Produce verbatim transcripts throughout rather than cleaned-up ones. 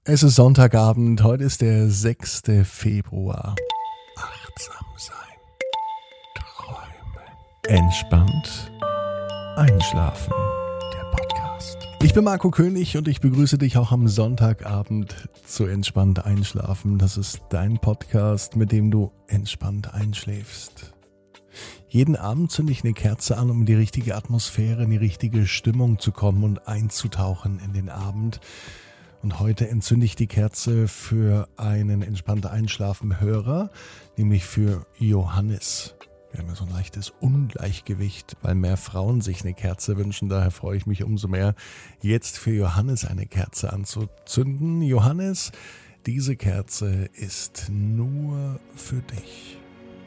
Es ist Sonntagabend, heute ist der sechste Februar. Achtsam sein, träumen, entspannt einschlafen, der Podcast. Ich bin Marco König und ich begrüße dich auch am Sonntagabend zu Entspannt einschlafen. Das ist dein Podcast, mit dem du entspannt einschläfst. Jeden Abend zünde ich eine Kerze an, um in die richtige Atmosphäre, in die richtige Stimmung zu kommen und einzutauchen in den Abend. Und heute entzünde ich die Kerze für einen entspannten Einschlafen-Hörer, nämlich für Johannes. Wir haben ja so ein leichtes Ungleichgewicht, weil mehr Frauen sich eine Kerze wünschen. Daher freue ich mich umso mehr, jetzt für Johannes eine Kerze anzuzünden. Johannes, diese Kerze ist nur für dich.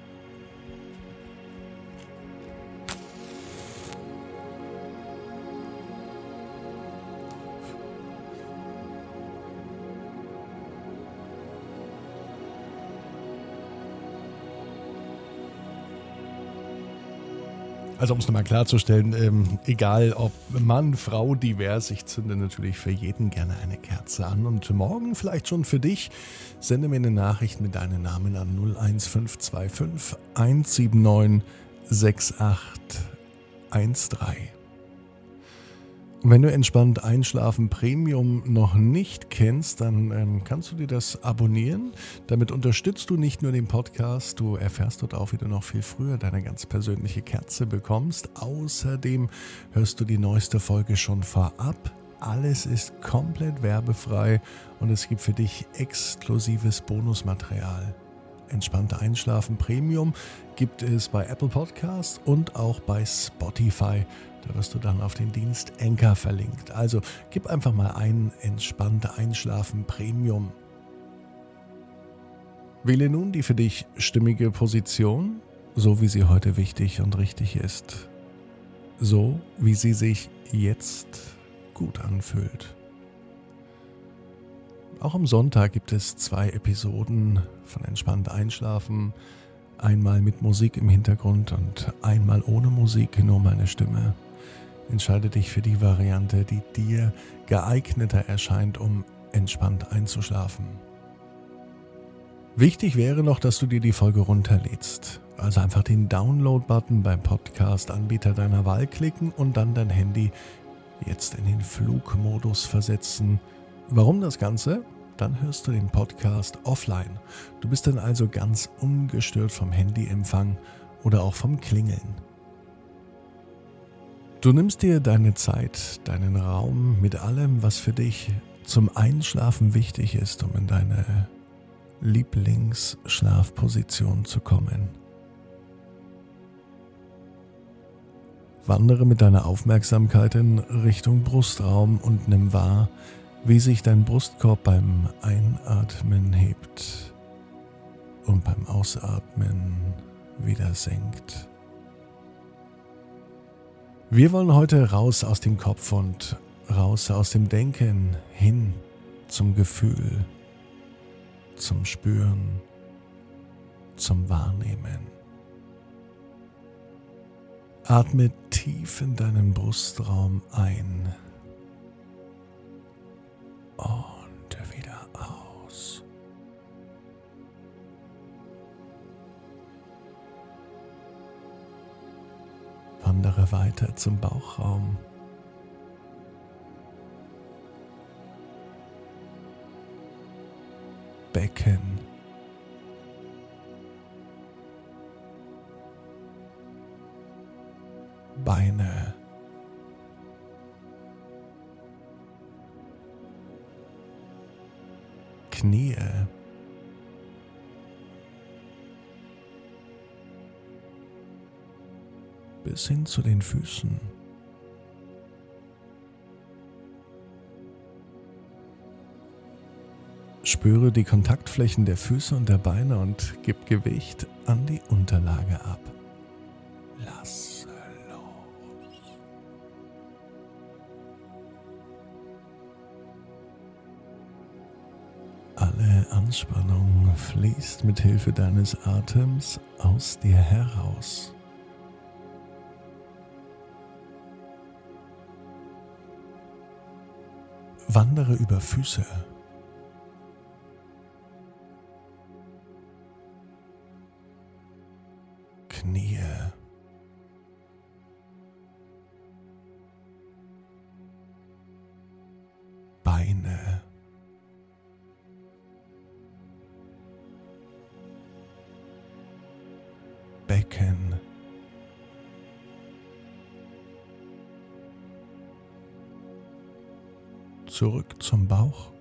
Also um es nochmal klarzustellen, ähm, egal ob Mann, Frau, divers, ich zünde natürlich für jeden gerne eine Kerze an. Und morgen vielleicht schon für dich, sende mir eine Nachricht mit deinem Namen an null eins fünf zwei fünf eins sieben neun sechs acht eins drei. Und wenn du Entspannt Einschlafen Premium noch nicht kennst, dann ähm, kannst du dir das abonnieren. Damit unterstützt du nicht nur den Podcast, du erfährst dort auch, wie du noch viel früher deine ganz persönliche Kerze bekommst. Außerdem hörst du die neueste Folge schon vorab. Alles ist komplett werbefrei und es gibt für dich exklusives Bonusmaterial. Entspannte Einschlafen Premium gibt es bei Apple Podcasts und auch bei Spotify. Da wirst du dann auf den Dienst Anchor verlinkt. Also gib einfach mal ein Entspannte Einschlafen Premium. Wähle nun die für dich stimmige Position, so wie sie heute wichtig und richtig ist. So wie sie sich jetzt gut anfühlt. Auch am Sonntag gibt es zwei Episoden von Entspannt Einschlafen. Einmal mit Musik im Hintergrund und einmal ohne Musik, nur meine Stimme. Entscheide dich für die Variante, die dir geeigneter erscheint, um entspannt einzuschlafen. Wichtig wäre noch, dass du dir die Folge runterlädst. Also einfach den Download-Button beim Podcast-Anbieter deiner Wahl klicken und dann dein Handy jetzt in den Flugmodus versetzen. Warum das Ganze? Dann hörst du den Podcast offline. Du bist dann also ganz ungestört vom Handyempfang oder auch vom Klingeln. Du nimmst dir deine Zeit, deinen Raum mit allem, was für dich zum Einschlafen wichtig ist, um in deine Lieblingsschlafposition zu kommen. Wandere mit deiner Aufmerksamkeit in Richtung Brustraum und nimm wahr, wie sich dein Brustkorb beim Einatmen hebt und beim Ausatmen wieder senkt. Wir wollen heute raus aus dem Kopf und raus aus dem Denken hin zum Gefühl, zum Spüren, zum Wahrnehmen. Atme tief in deinen Brustraum ein und wieder aus. Wandere weiter zum Bauchraum. Becken. Beine. Knie. Bis hin zu den Füßen. Spüre die Kontaktflächen der Füße und der Beine und gib Gewicht an die Unterlage ab. Lasse los. Alle Anspannung fließt mit Hilfe deines Atems aus dir heraus. Wandere über Füße, Knie, Beine, Becken, zurück zum Bauch,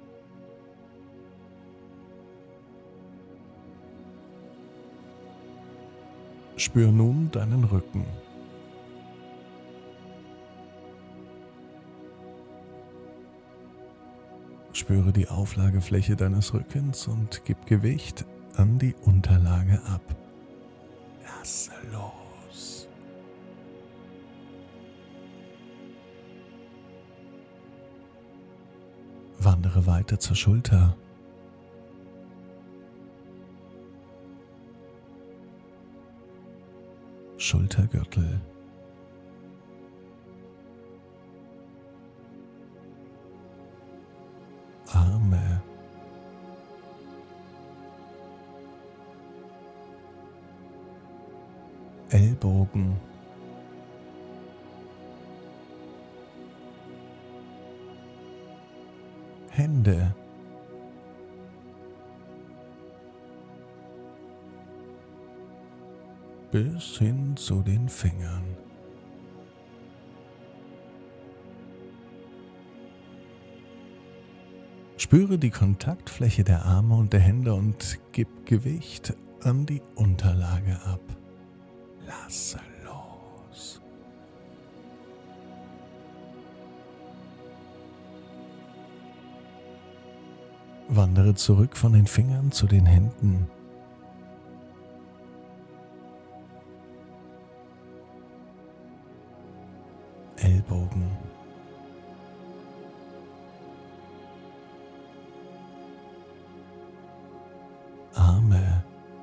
spür nun deinen Rücken. Spüre die Auflagefläche deines Rückens und gib Gewicht an die Unterlage ab. Lass los. Wandere weiter zur Schulter. Schultergürtel. Arme. Ellbogen. Hände. Bis hin zu den Fingern. Spüre die Kontaktfläche der Arme und der Hände und gib Gewicht an die Unterlage ab. Lasse los. Wandere zurück von den Fingern zu den Händen. Ellbogen. Arme.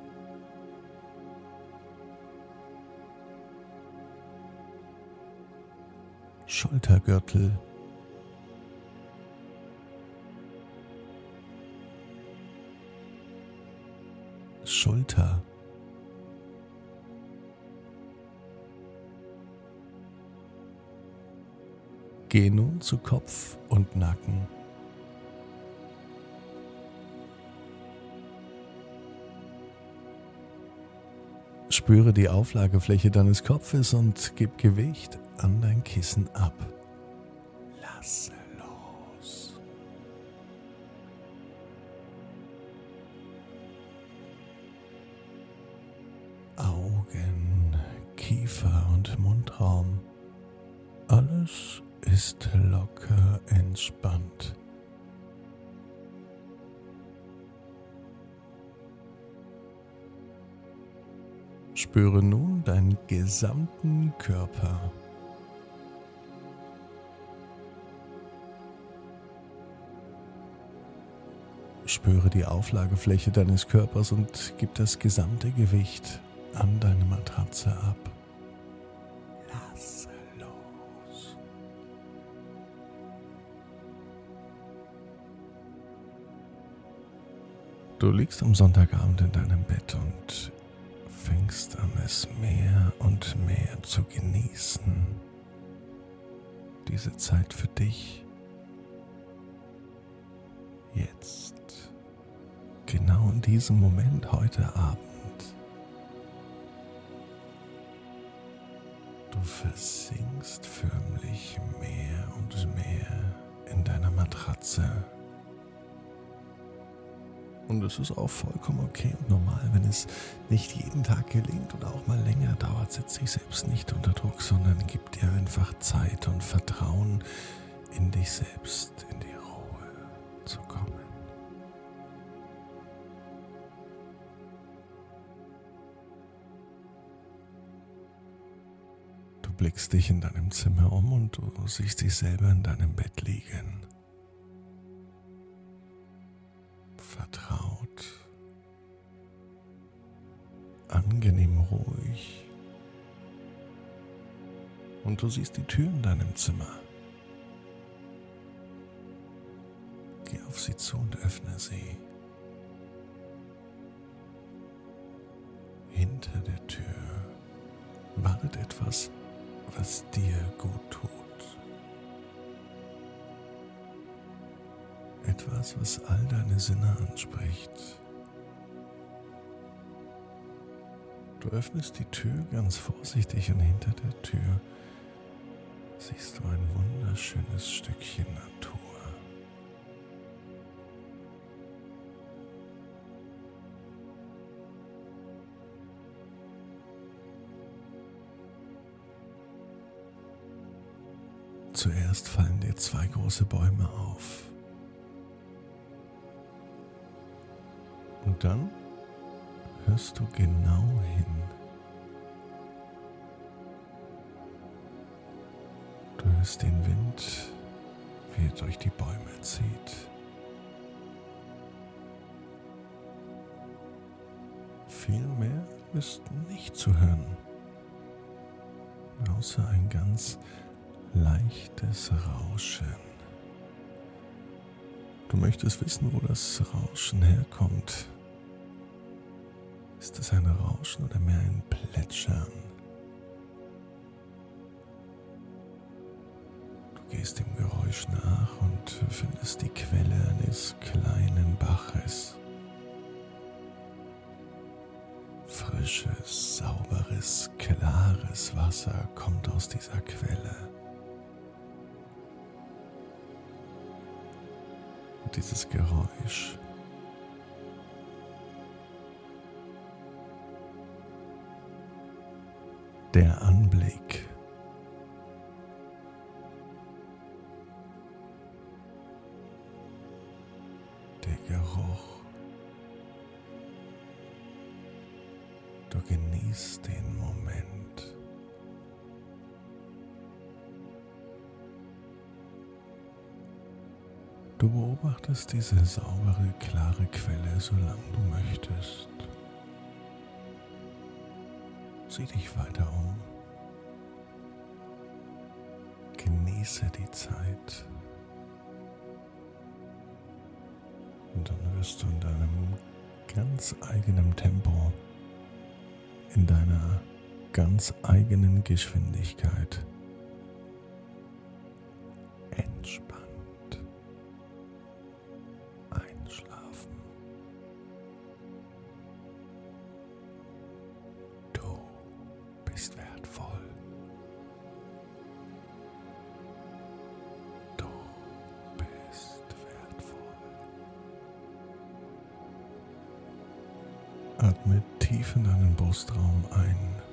Schultergürtel. Schulter. Geh nun zu Kopf und Nacken. Spüre die Auflagefläche deines Kopfes und gib Gewicht an dein Kissen ab. Lasse los. Augen, Kiefer und Mundraum. Alles ist locker entspannt. Spüre nun deinen gesamten Körper. Spüre die Auflagefläche deines Körpers und gib das gesamte Gewicht an deine Matratze ab. Lasse los. Du liegst am Sonntagabend in deinem Bett und fängst an, es mehr und mehr zu genießen. Diese Zeit für dich. Jetzt. Genau in diesem Moment, heute Abend. Du versinkst förmlich mehr und mehr in deiner Matratze. Und es ist auch vollkommen okay und normal, wenn es nicht jeden Tag gelingt oder auch mal länger dauert. Setz dich selbst nicht unter Druck, sondern gib dir einfach Zeit und Vertrauen in dich selbst, in die Ruhe zu kommen. Du blickst dich in deinem Zimmer um und du siehst dich selber in deinem Bett liegen. Vertraut, angenehm ruhig. Und du siehst die Tür in deinem Zimmer. Geh auf sie zu und öffne sie. Hinter der Tür wartet etwas, was dir gut tut. Etwas, was all deine Sinne anspricht. Du öffnest die Tür ganz vorsichtig und hinter der Tür siehst du ein wunderschönes Stückchen Natur. Zuerst fallen dir zwei große Bäume auf. Und dann hörst du genau hin. Du hörst den Wind, wie er durch die Bäume zieht. Viel mehr ist nicht zu hören, außer ein ganz leichtes Rauschen. Du möchtest wissen, wo das Rauschen herkommt. Ist es ein Rauschen oder mehr ein Plätschern? Du gehst dem Geräusch nach und findest die Quelle eines kleinen Baches. Frisches, sauberes, klares Wasser kommt aus dieser Quelle. Und dieses Geräusch der Anblick, der Geruch. Du genießt den Moment. Du beobachtest diese saubere, klare Quelle, solange du möchtest. Sieh dich weiter um. Genieße die Zeit. Und dann wirst du in deinem ganz eigenen Tempo, in deiner ganz eigenen Geschwindigkeit entspannt einschlafen. Du bist wertvoll. Du bist wertvoll. Atme tief in deinen Brustraum ein.